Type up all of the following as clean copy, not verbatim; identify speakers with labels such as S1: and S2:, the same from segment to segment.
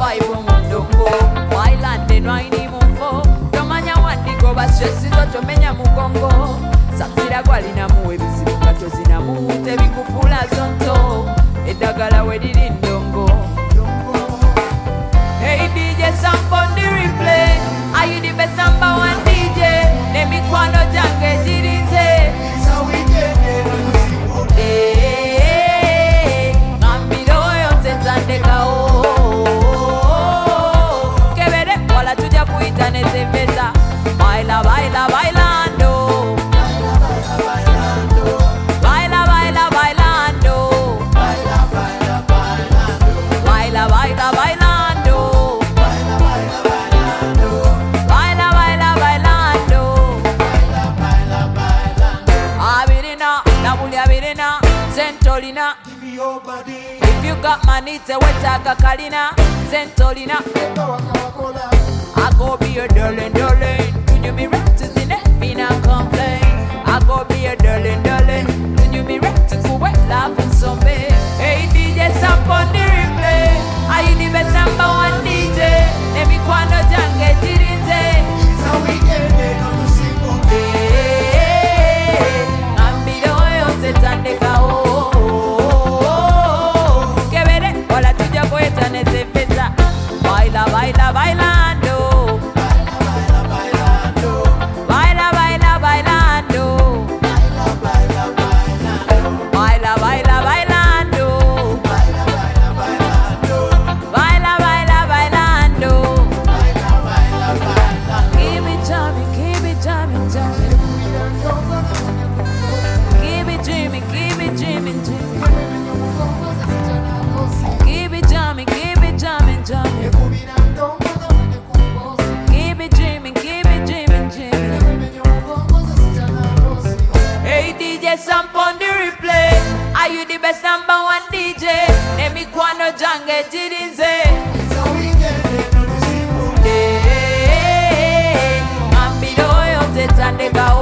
S1: vibe mundongo wailande nwaini mumfo tomanya wandigo basyesizo tomenya mugongo saksira gwalinamu ebizibu katozinamu tebikufula zonto eddagala weriri ndongo. Hey DJ Samp on the replay, are you the best number one DJ? Nemikwano jange jirinze. It's a weekend, ngambiro yonse tandeka o. Kebere wala tuja kuita nezeveza. Baila baila bailando. Baila baila bailando. Baila baila bailando. Baila baila bailando. Baila baila bailando. Baila baila bailando. Abirina, nabuli abirina, Sentolina. Give me your body. If you got money, te wetaka kalina, Sentolina. I go be your darling, darling. When you be right to the net, me not complain. I go be your darling, darling. When you be right to go wet, laughing so big. Hey DJ Samp on the replay. Are you the best number one DJ? Let me quando jange jirinze. It's a weekend, no to single day. Ambiro yonse tandeka o. Kebere wala tuja kueta nezefeza. Baila baila bailando. Baila baila bailando. Baila baila bailando. Baila baila bailando. Keep it jamming, keep it jamming, jamming. Keep it dreaming, keep it dreaming, dreaming. Keep it jamming, jamming. Keep it dreaming, dreaming. Hey DJ Samp on the replay. Are you the best number one DJ? Nemi kwano jange jirinze. It's a weekend, no simple day. Ambiro yonse tandeka o.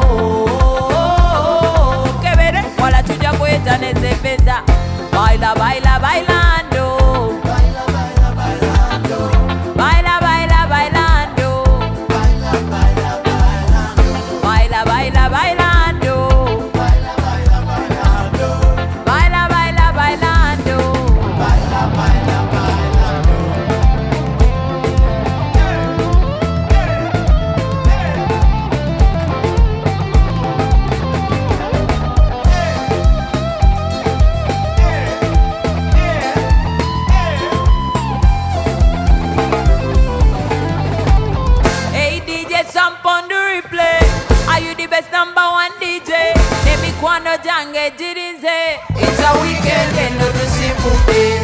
S1: Kebere wala tuja kueta nezefeza. Baila baila bailando. Baila baila bailando. Baila baila bailando. Baila baila bailando. Baila baila bailando. Baila baila bailando. Baila baila bailando. Baila baila bailando. Hey DJ Samp on the replay. Are you the best number one DJ? Nemi kwano jange jirinze. It's a weekend, no to simple day.